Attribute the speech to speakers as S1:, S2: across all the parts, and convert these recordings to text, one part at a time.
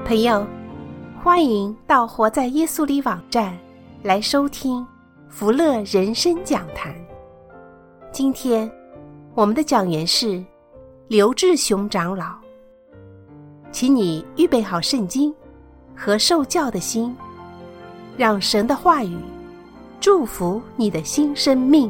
S1: 朋友，欢迎到活在耶稣里网站来收听福乐人生讲坛。今天我们的讲员是刘志雄长老，请你预备好圣经和受教的心，让神的话语祝福你的新生命。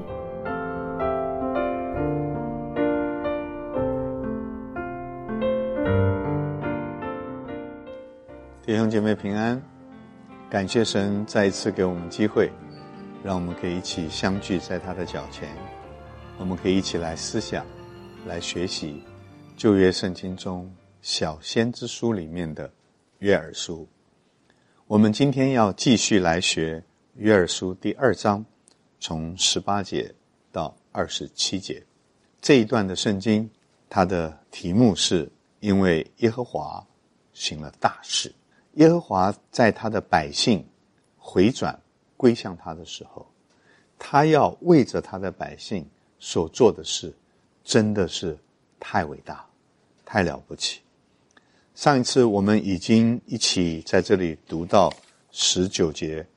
S2: 弟兄姐妹平安，感谢神再一次给我们机会，让我们可以一起相聚在他的脚前，我们可以一起来思想，来学习旧约圣经中小先知书里面的约珥书。我们今天要继续来学约珥书第2章，从18节到27节。这一段的圣经，它的题目是因为耶和华行了大事。耶和华在他的百姓回转归向他的时候，他要为着他的百姓所做的事真的是太伟大，太了不起。上一次我们已经一起在这里读到19节，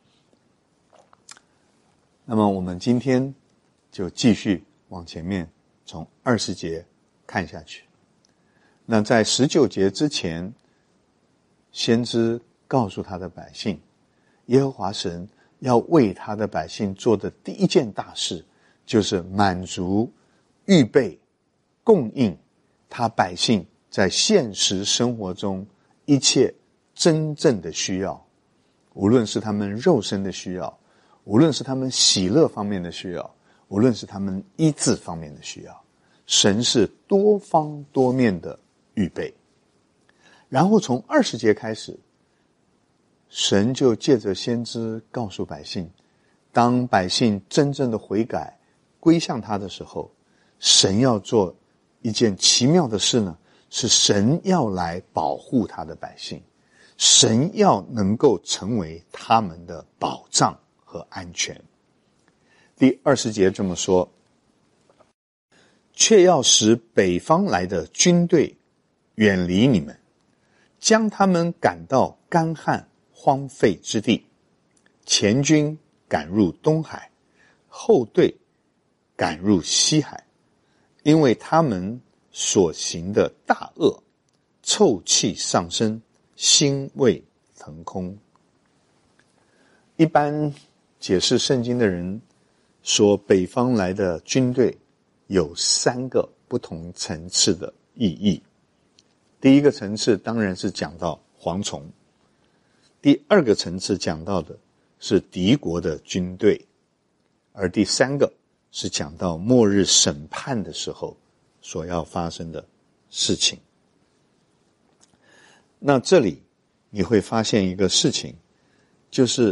S2: 那么我们今天就继续往前面从20节看下去。那在19节之前，先知告诉他的百姓，耶和华神要为他的百姓做的第一件大事，就是满足、预备、供应他百姓在现实生活中一切真正的需要，无论是他们肉身的需要，无论是他们喜乐方面的需要，无论是他们医治方面的需要，神是多方多面的预备。然后从20节开始，神就借着先知告诉百姓，当百姓真正的悔改归向他的时候，神要做一件奇妙的事呢，是神要来保护他的百姓，神要能够成为他们的保障和安全。第20节这么说，却要使北方来的军队远离你们，将他们赶到干旱荒废之地，前军赶入东海，后队赶入西海，因为他们所行的大恶，臭气上升，腥味腾空。一般解释圣经的人说，北方来的军队有3个不同层次的意义。第一个层次当然是讲到蝗虫，第2个层次讲到的是敌国的军队，而第3个是讲到末日审判的时候所要发生的事情。那这里你会发现一个事情，就是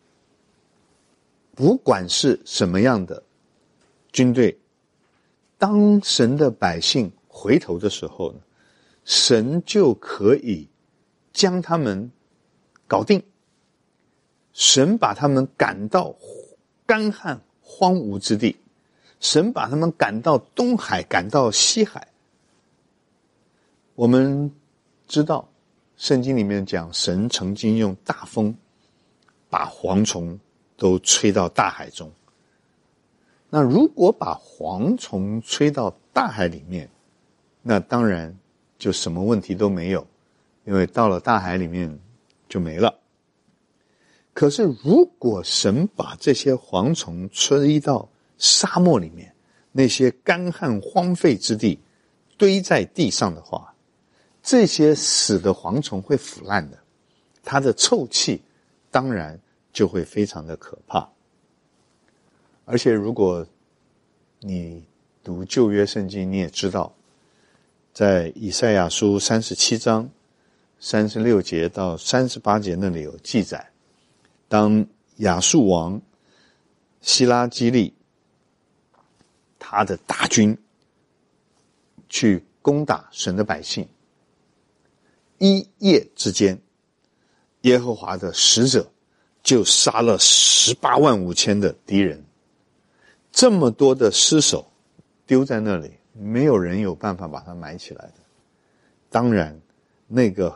S2: 不管是什么样的军队，当神的百姓回头的时候呢，神就可以将他们搞定，神把他们赶到干旱荒芜之地，神把他们赶到东海，赶到西海。我们知道圣经里面讲，神曾经用大风把蝗虫都吹到大海中。那如果把蝗虫吹到大海里面，那当然就什么问题都没有，因为到了大海里面就没了。可是如果神把这些蝗虫吹到沙漠里面，那些干旱荒废之地堆在地上的话，这些死的蝗虫会腐烂的，它的臭气当然就会非常的可怕。而且如果你读旧约圣经，你也知道，在以赛亚书37章36节到38节那里有记载，当亚述王希拉基利他的大军去攻打神的百姓，一夜之间，耶和华的使者就杀了185000的敌人。这么多的尸首丢在那里，没有人有办法把它埋起来的。当然那个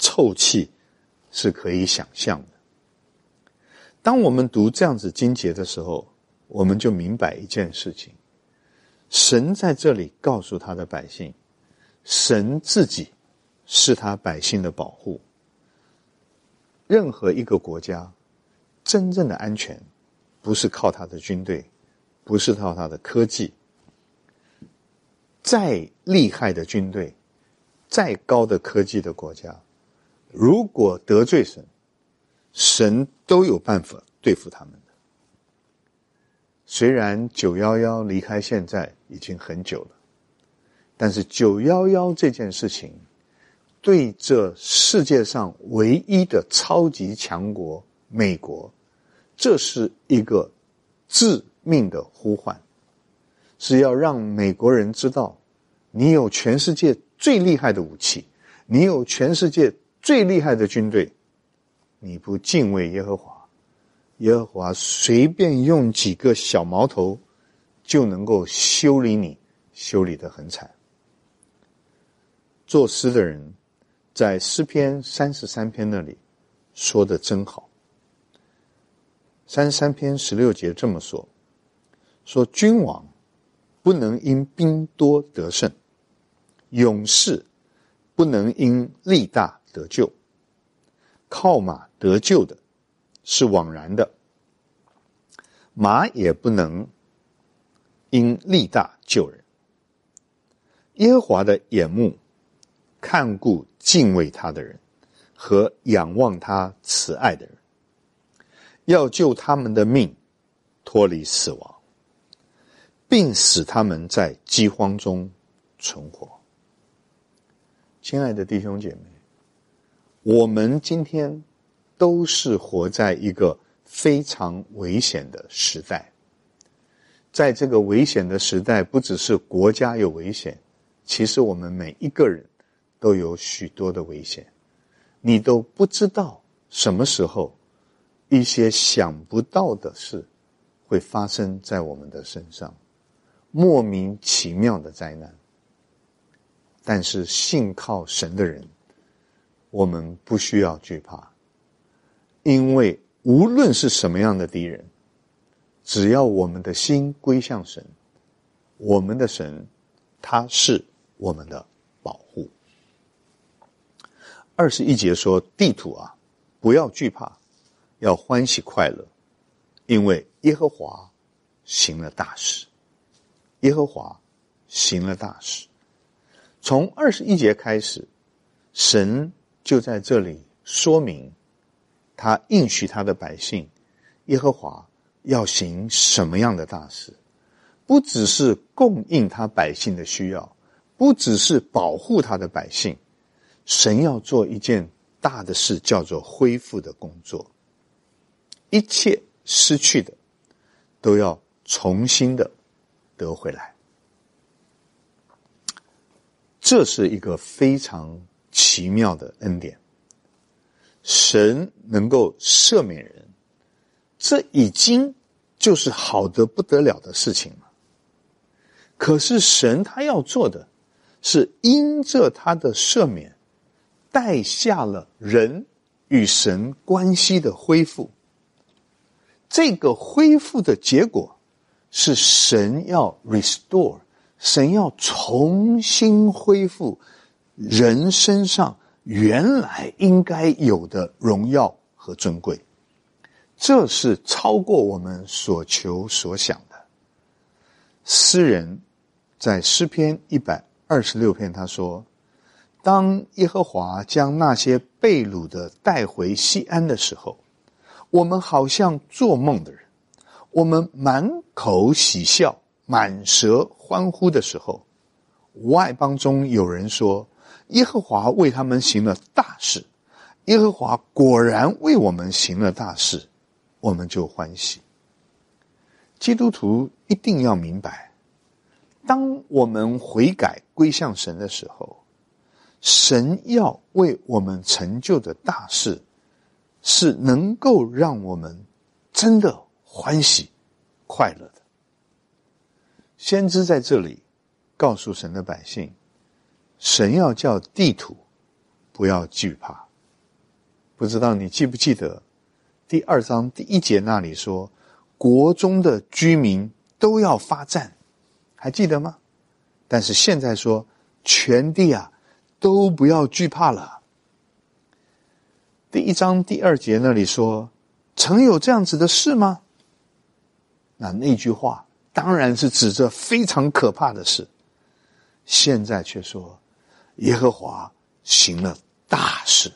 S2: 臭气是可以想象的。当我们读这样子经节的时候，我们就明白一件事情，神在这里告诉他的百姓，神自己是他百姓的保护。任何一个国家真正的安全不是靠他的军队，不是靠他的科技。再厉害的军队，再高的科技的国家，如果得罪神，神都有办法对付他们的。虽然911离开现在已经很久了，但是911这件事情对这世界上唯一的超级强国美国，这是一个致命的呼唤，是要让美国人知道，你有全世界最厉害的武器，你有全世界最厉害的军队，你不敬畏耶和华，耶和华随便用几个小毛头就能够修理你，修理得很惨。作诗的人在诗篇33篇那里说得真好。33篇16节这么说，说君王不能因兵多得胜，勇士不能因力大得救，靠马得救的是枉然的，马也不能因力大救人。耶和华的眼目看顾敬畏他的人和仰望他慈爱的人，要救他们的命脱离死亡，并使他们在饥荒中存活。亲爱的弟兄姐妹，我们今天都是活在一个非常危险的时代。在这个危险的时代，不只是国家有危险，其实我们每一个人都有许多的危险。你都不知道什么时候一些想不到的事会发生在我们的身上，莫名其妙的灾难。但是信靠神的人，我们不需要惧怕，因为无论是什么样的敌人，只要我们的心归向神，我们的神他是我们的保护。21节说，地土啊，不要惧怕，要欢喜快乐，因为耶和华行了大事。耶和华行了大事。从21节开始，神就在这里说明他应许他的百姓，耶和华要行什么样的大事。不只是供应他百姓的需要，不只是保护他的百姓，神要做一件大的事，叫做恢复的工作。一切失去的都要重新的得回来。这是一个非常奇妙的恩典。神能够赦免人，这已经就是好得不得了的事情了。可是神他要做的是因着他的赦免，带下了人与神关系的恢复。这个恢复的结果是神要 restore， 神要重新恢复人身上原来应该有的荣耀和尊贵。这是超过我们所求所想的。诗人在诗篇126篇他说，当耶和华将那些被掳的带回西安的时候，我们好像做梦的人，我们满口喜笑，满舌欢呼的时候，外邦中有人说，耶和华为他们行了大事，耶和华果然为我们行了大事，我们就欢喜。基督徒一定要明白，当我们悔改归向神的时候，神要为我们成就的大事是能够让我们真的欢喜快乐的。先知在这里告诉神的百姓，神要叫地土不要惧怕， 不知道你记不记得第2章第1节那里说，国中的居民都要发战，还记得吗？但是现在说，全地啊，都不要惧怕了。第1章第2节那里说，曾有这样子的事吗？那句话当然是指着非常可怕的事。现在却说，耶和华行了大事。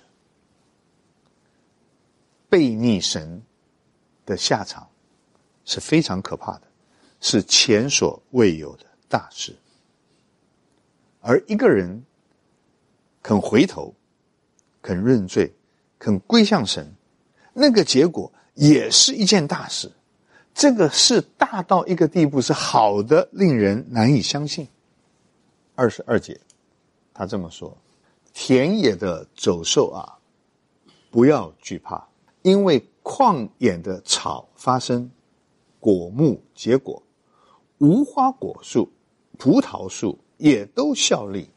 S2: 悖逆神的下场是非常可怕的，是前所未有的大事。而一个人肯回头，肯认罪，肯归向神，那个结果也是一件大事。这个事大到一个地步，是好的令人难以相信。22节他这么说，田野的走兽啊，不要惧怕，因为旷野的草发生，果木结果，无花果树、葡萄树也都效力。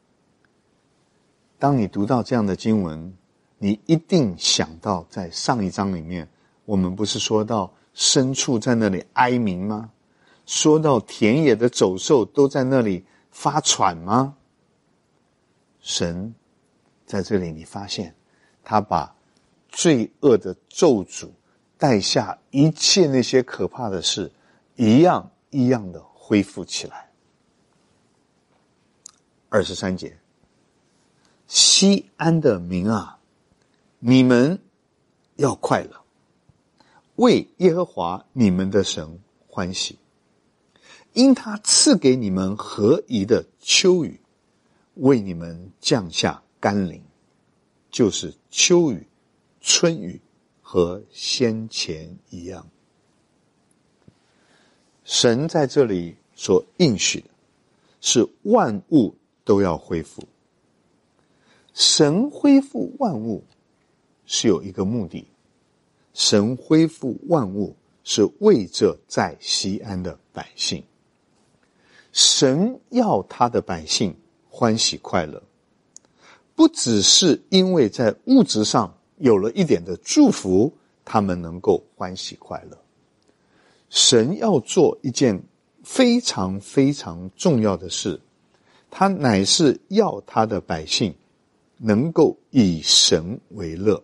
S2: 当你读到这样的经文，你一定想到在上一章里面，我们不是说到牲畜在那里哀鸣吗？说到田野的走兽都在那里发喘吗？神在这里，你发现他把罪恶的咒诅带下一切那些可怕的事，一样一样的恢复起来。23节，西安的民啊，你们要快乐，为耶和华你们的神欢喜，因他赐给你们合宜的秋雨，为你们降下甘霖，就是秋雨、春雨和先前一样。神在这里所应许的是万物都要恢复。神恢复万物是有一个目的，神恢复万物是为着在西安的百姓。神要他的百姓欢喜快乐，不只是因为在物质上有了一点的祝福，他们能够欢喜快乐。神要做一件非常非常重要的事，他乃是要他的百姓能够以神为乐。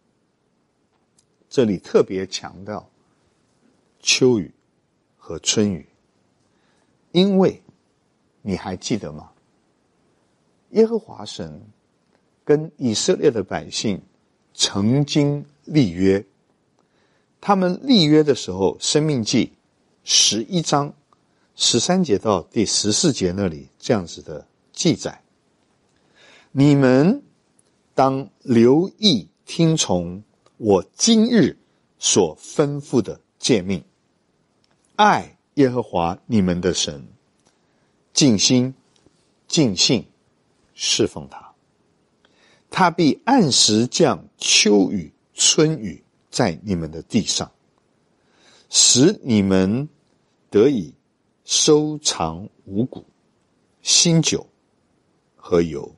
S2: 这里特别强调秋雨和春雨，因为你还记得吗？耶和华神跟以色列的百姓曾经立约，他们立约的时候，申命记11章13节到第14节那里这样子的记载，你们当留意听从我今日所吩咐的诫命，爱耶和华你们的神，尽心尽性侍奉他，他必按时降秋雨春雨在你们的地上，使你们得以收藏五谷、新酒和油。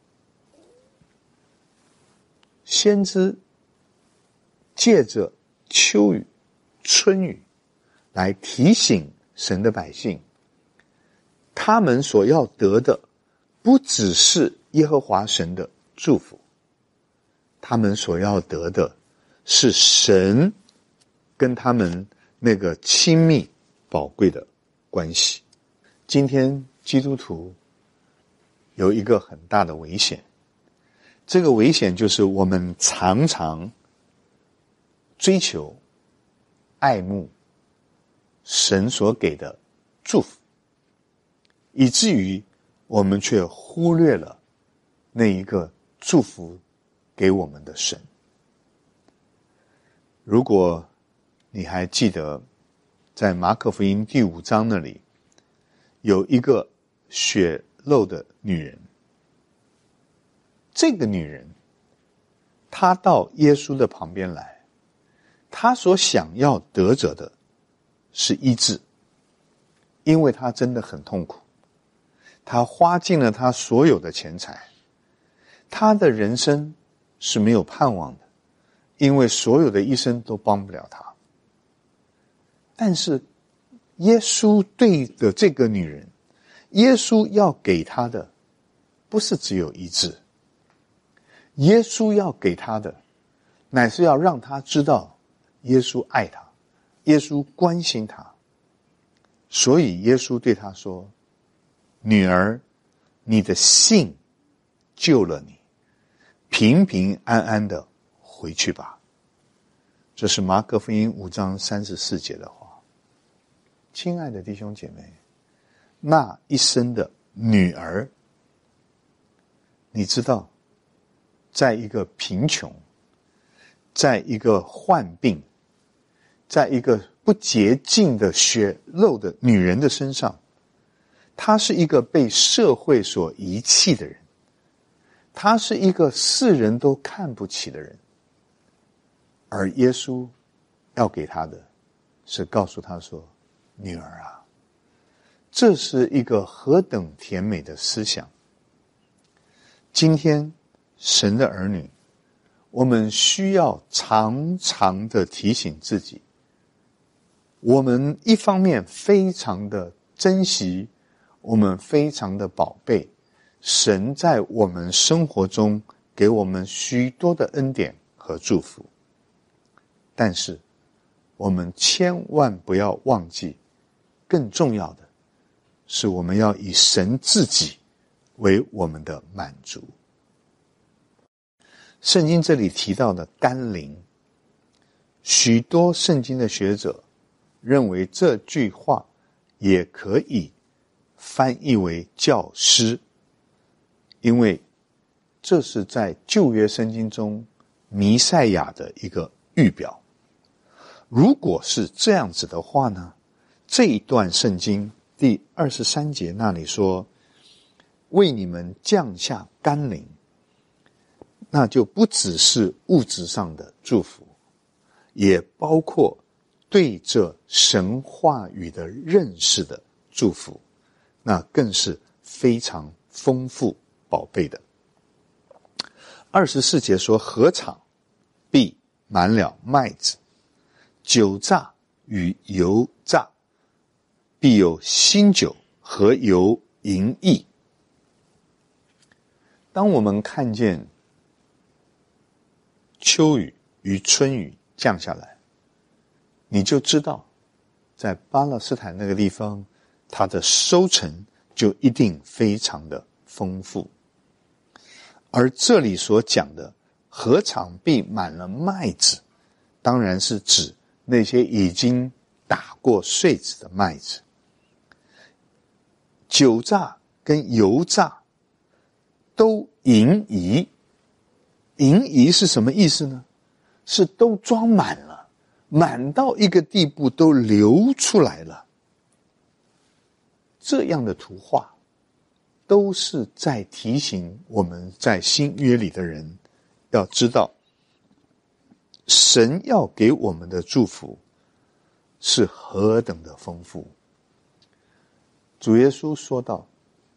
S2: 先知借着秋雨、春雨来提醒神的百姓，他们所要得的不只是耶和华神的祝福，他们所要得的是神跟他们那个亲密宝贵的关系。今天基督徒有一个很大的危险，这个危险就是我们常常追求爱慕神所给的祝福，以至于我们却忽略了那一个祝福给我们的神。如果你还记得在马可福音第5章那里有一个血漏的女人，这个女人她到耶稣的旁边来，她所想要得着的是医治，因为她真的很痛苦，她花尽了她所有的钱财，她的人生是没有盼望的， 因为所有的医生都帮不了他。但是耶稣对的这个女人，耶稣要给她的不是只有医治，耶稣要给她的乃是要让她知道耶稣爱她，耶稣关心她。所以耶稣对她说，女儿，你的信救了你，平平安安的回去吧。这是马可福音5章34节的话。亲爱的弟兄姐妹，那一生的女儿，你知道，在一个贫穷，在一个患病，在一个不洁净的血肉的女人的身上，她是一个被社会所遗弃的人，她是一个世人都看不起的人，而耶稣要给她的是告诉她说，女儿啊，这是一个何等甜美的思想。今天神的儿女，我们需要常常的提醒自己，我们一方面非常的珍惜，我们非常的宝贝神在我们生活中给我们许多的恩典和祝福，但是我们千万不要忘记，更重要的是我们要以神自己为我们的满足。圣经这里提到的甘霖，许多圣经的学者认为这句话也可以翻译为教师，因为这是在旧约圣经中弥赛亚的一个预表。如果是这样子的话呢，这一段圣经第23节那里说，为你们降下甘霖，那就不只是物质上的祝福，也包括对这神话语的认识的祝福，那更是非常丰富宝贝的。24节说，禾场必满了麦子，酒榨与油榨，必有新酒和油盈溢。当我们看见秋雨与春雨降下来，你就知道在巴勒斯坦那个地方，它的收成就一定非常的丰富。而这里所讲的禾场必满了麦子，当然是指那些已经打过穗子的麦子。酒榨跟油榨都盈溢，盈溢是什么意思呢？是都装满了，满到一个地步都流出来了。这样的图画都是在提醒我们在新约里的人要知道，神要给我们的祝福是何等的丰富。主耶稣说道，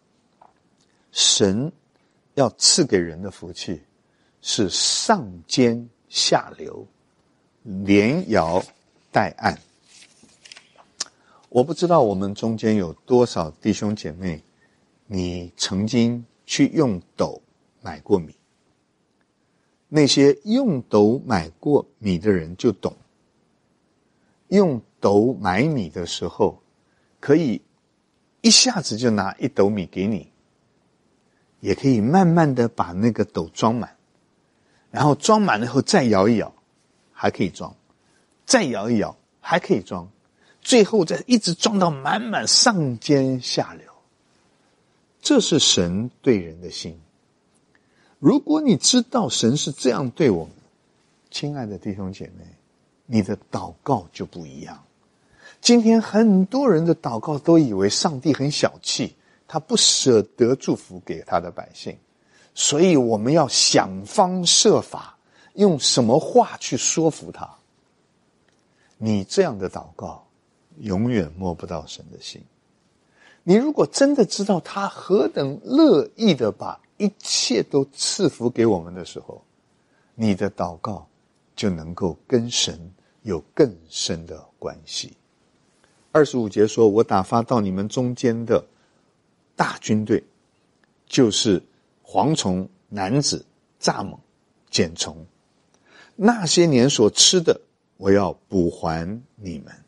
S2: 神要赐给人的福气是上尖下流，连摇带按。我不知道我们中间有多少弟兄姐妹，你曾经去用斗买过米。那些用斗买过米的人就懂，用斗买米的时候，可以一下子就拿1斗米给你，也可以慢慢的把那个斗装满，然后装满了后再摇一摇，还可以装，再摇一摇，还可以装，最后再一直装到满满，上尖下流。这是神对人的心。如果你知道神是这样对我们，亲爱的弟兄姐妹，你的祷告就不一样。今天很多人的祷告都以为上帝很小气，他不舍得祝福给他的百姓，所以我们要想方设法用什么话去说服他。你这样的祷告永远摸不到神的心。你如果真的知道他何等乐意的把一切都赐福给我们的时候，你的祷告就能够跟神有更深的关系。25节说，我打发到你们中间的大军队，就是蝗虫、蝻子、蚱蜢、茧虫，那些年所吃的，我要补还你们。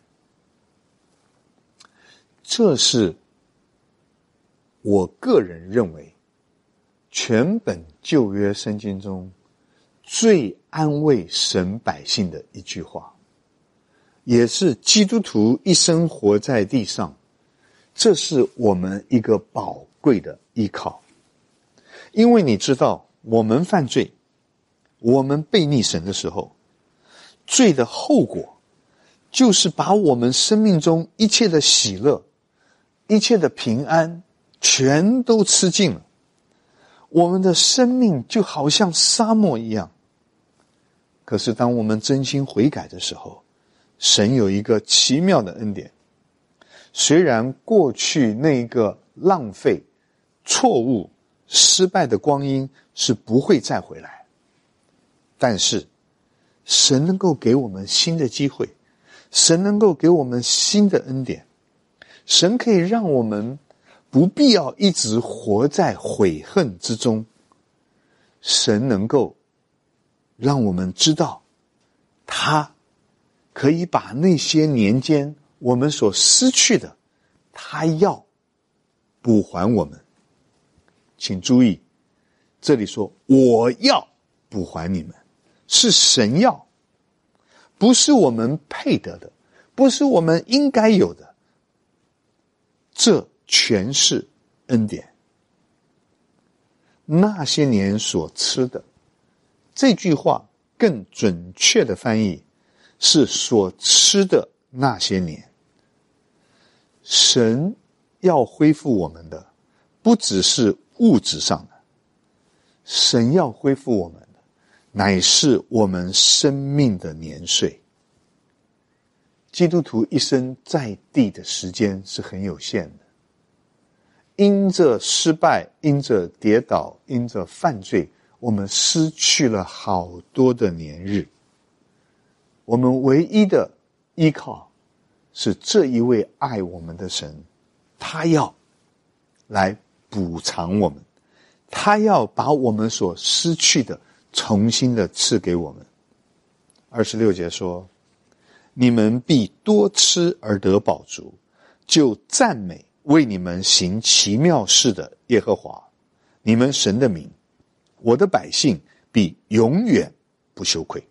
S2: 这是我个人认为全本旧约圣经中最安慰神百姓的一句话，也是基督徒一生活在地上，这是我们一个宝贵的依靠。因为你知道，我们犯罪，我们背逆神的时候，罪的后果就是把我们生命中一切的喜乐、一切的平安全都吃尽了。我们的生命就好像沙漠一样。可是当我们真心悔改的时候，神有一个奇妙的恩典。虽然过去那个浪费、错误、失败的光阴是不会再回来，但是神能够给我们新的机会，神能够给我们新的恩典，神可以让我们不必要一直活在悔恨之中，神能够让我们知道，他可以把那些年间我们所失去的，他要补还我们。请注意，这里说我要补还你们，是神要，不是我们配得的，不是我们应该有的，这全是恩典。那些年所吃的，这句话更准确的翻译是所吃的那些年。神要恢复我们的不只是物质上的，神要恢复我们的乃是我们生命的年岁。基督徒一生在地的时间是很有限的，因着失败，因着跌倒，因着犯罪，我们失去了好多的年日。我们唯一的依靠是这一位爱我们的神，他要来补偿我们，他要把我们所失去的重新的赐给我们。26节说，你们必多吃而得饱足，就赞美为你们行奇妙事的耶和华，你们神的名，我的百姓必永远不羞愧。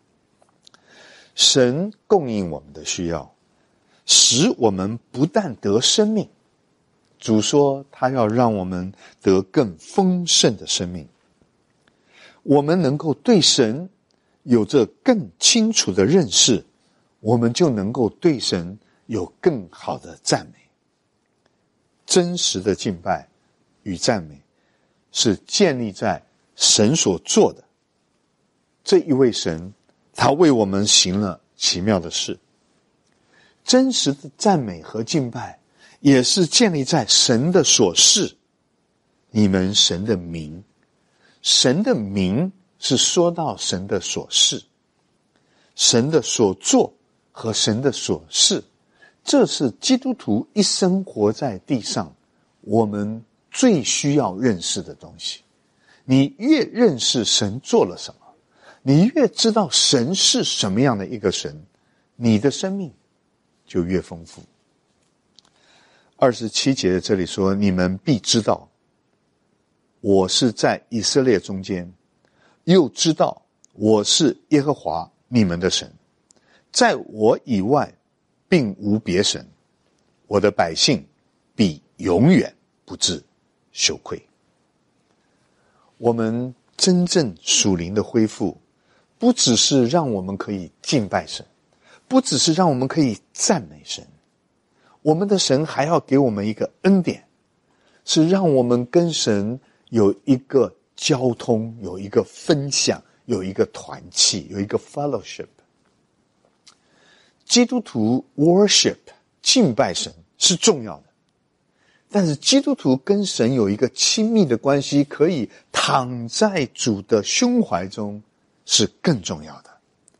S2: 神供应我们的需要，使我们不但得生命，主说他要让我们得更丰盛的生命。我们能够对神有着更清楚的认识，我们就能够对神有更好的赞美。真实的敬拜与赞美是建立在神所做的，这一位神他为我们行了奇妙的事。真实的赞美和敬拜也是建立在神的所事，你们神的名。神的名是说到神的所事，神的所做和神的所事，这是基督徒一生活在地上我们最需要认识的东西。你越认识神做了什么，你越知道神是什么样的一个神，你的生命就越丰富。27节这里说，你们必知道我是在以色列中间，又知道我是耶和华你们的神，在我以外并无别神，我的百姓必永远不致羞愧。我们真正属灵的恢复，不只是让我们可以敬拜神，不只是让我们可以赞美神，我们的神还要给我们一个恩典，是让我们跟神有一个交通，有一个分享，有一个团契，有一个 fellowship。 基督徒 worship 敬拜神是重要的，但是基督徒跟神有一个亲密的关系，可以躺在主的胸怀中，是更重要的。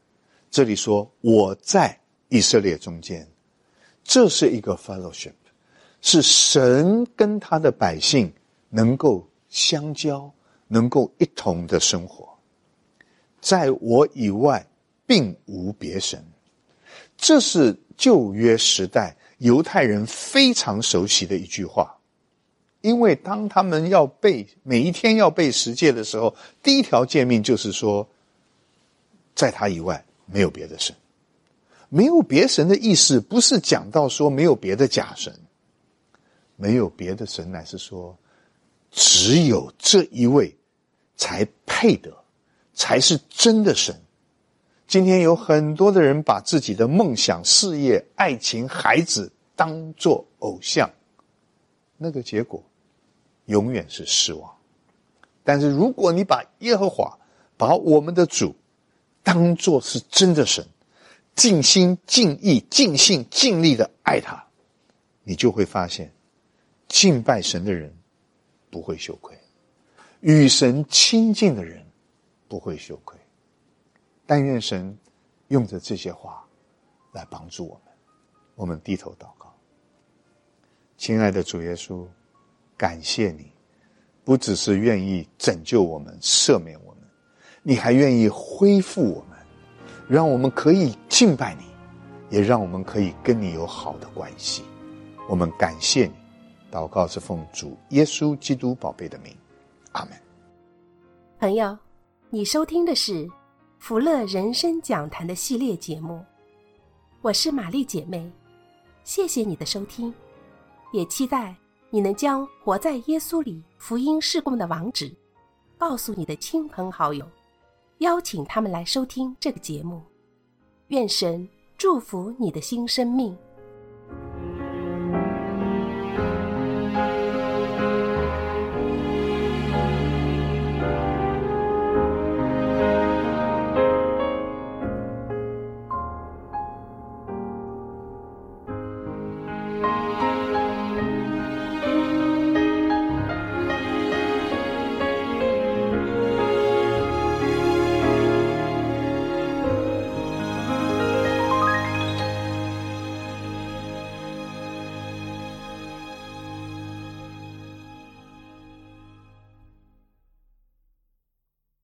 S2: 这里说我在以色列中间，这是一个 fellowship， 是神跟他的百姓能够相交，能够一同的生活。在我以外并无别神，这是旧约时代犹太人非常熟悉的一句话。因为当他们每一天要背十诫的时候，第一条诫命就是说，在他以外没有别的神。没有别神的意思不是讲到说没有别的假神，没有别的神，乃是说只有这一位才配得，才是真的神。今天有很多的人把自己的梦想、事业、爱情、孩子当作偶像，那个结果永远是失望。但是如果你把耶和华，把我们的主当作是真的神，尽心尽意尽性尽力的爱他，你就会发现敬拜神的人不会羞愧，与神亲近的人不会羞愧。但愿神用着这些话来帮助我们。我们低头祷告。亲爱的主耶稣，感谢你不只是愿意拯救我们、赦免我们，你还愿意恢复我们，让我们可以敬拜你，也让我们可以跟你有好的关系。我们感谢你，祷告是奉主耶稣基督宝贝的名，阿们。
S1: 朋友，你收听的是福乐人生讲坛的系列节目，我是玛丽姐妹，谢谢你的收听，也期待你能将活在耶稣里福音事工的网址告诉你的亲朋好友，邀请他们来收听这个节目。愿神祝福你的新生命。